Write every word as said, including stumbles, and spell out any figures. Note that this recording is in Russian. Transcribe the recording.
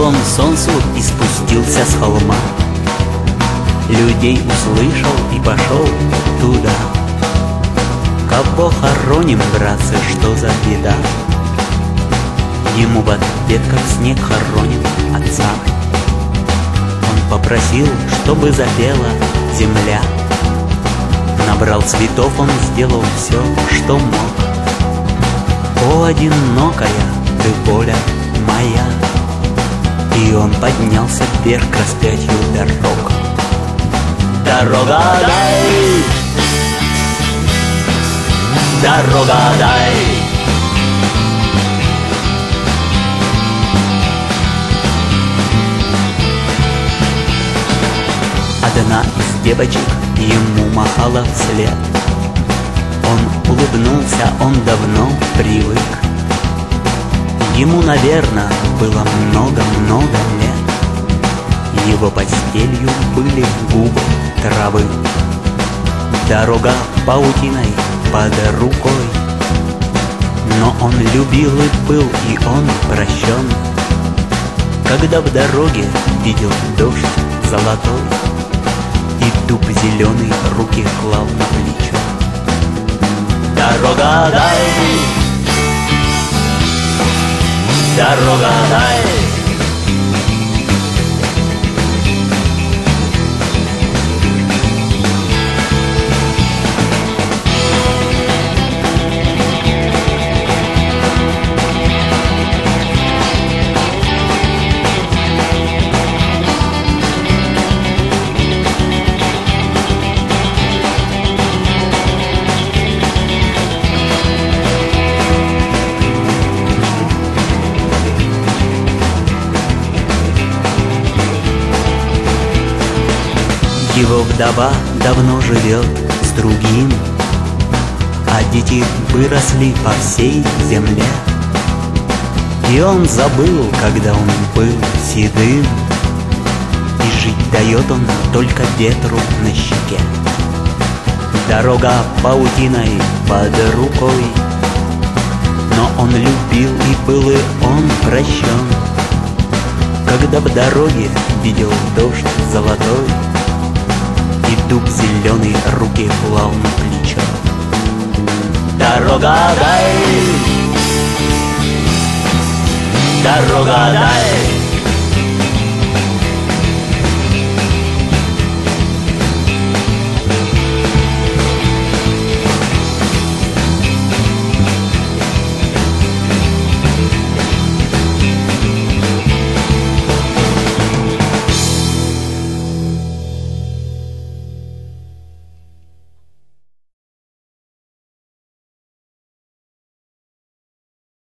поклон солнцу и спустился с холма. Людей услышал и пошел туда. Кого хороним, братцы, что за беда? Ему в ответ, как снег, хороним отца. Он попросил, чтобы запела земля. Набрал цветов, он сделал все, что мог. О, одинокая ты, воля моя! И он поднялся вверх к распятию дорог. Дорога дай, дорога дай. Одна из девочек ему махала вслед. Он улыбнулся, он давно привык. Ему, наверное, было много-много лет. Его постелью были губы травы. Дорога паутиной под рукой. Но он любил и был, и он прощен, когда в дороге видел дождь золотой и дуб зеленый руки клал на плечо. Дорога дай, дорога дай. Его вдова давно живет с другим, а дети выросли по всей земле. И он забыл, когда он был седым, и жить дает он только ветру на щеке. Дорога паутиной под рукой, но он любил и был, и он прощен, когда в дороге видел дождь золотой и дуб зеленый руки клал на плечо. Дорога дай, дорога дай.